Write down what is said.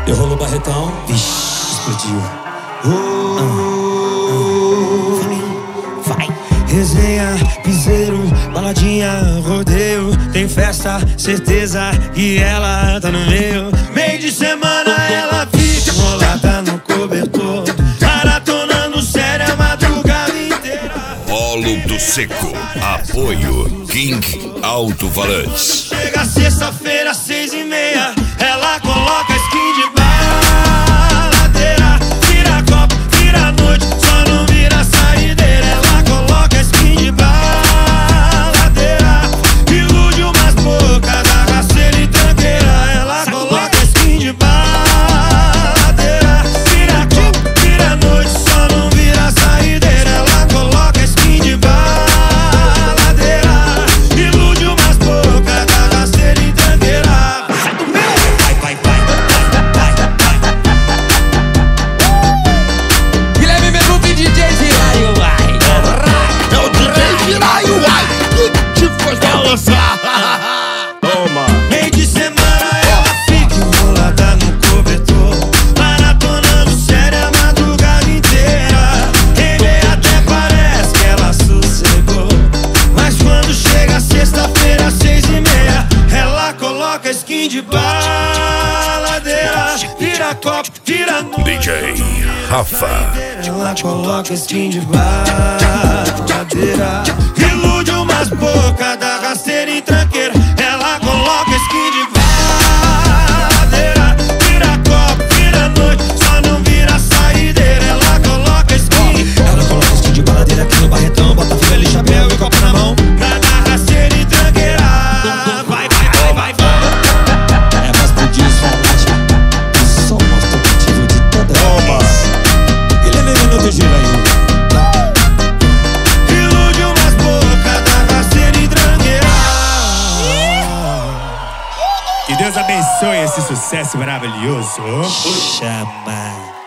Eu rolo o barretão, vixe, explodiu. Vai. Resenha, piseiro, baladinha, rodeio. Tem festa, certeza que ela tá no meio. Meio de semana ela fica enrolada no cobertor, maratonando sério a madrugada inteira. Polo do Seco, apoio King Alto-Falantes. Chega sexta-feira, 6h30, ela coloca skin de baladeira. Vira copo, vira noite, só não vira saideira. Ela coloca skin de baladeira, ilude umas bocas da rasteira e tranqueira. Ela coloca skin de baladeira. Vira copo, vira noite, só não vira saideira. Ela coloca skin de baladeira, ilude umas bocas da rasteira e tranqueira. Sai do meio! Vai, vai, vai, vai, vai, vai. Guilherme Menudo e DJ Giraio, vai. É o DJ Giraio, vai. Que faz balançar. Toma. Meio de semana ela fica enrolada no cobertor, maratonando sério a madrugada inteira. Quem vê até parece que ela sossegou, mas quando chega sexta-feira, 6h30, ela coloca skin de baladeira. Vira copo, vira noite, DJ Rafa. ela coloca skin de baladeira, ilude umas bocas da rasteira e tranqueira. Ela coloca skin de baladeira, vira copo, vira noite, só não vira saideira. Ela coloca skin de baladeira aqui no barretão, bota fila ali, chapéu e copo na mão, pra dar rasteira e tranqueira. Vai, vai, vai, vai, vai. É voz pro desfalante, o som mais tocativo de toda vez. Guilherme Menudo e Giraio. Ilude umas bocas da rasteira e tranqueira. Que Deus abençoe esse sucesso maravilhoso. Chama.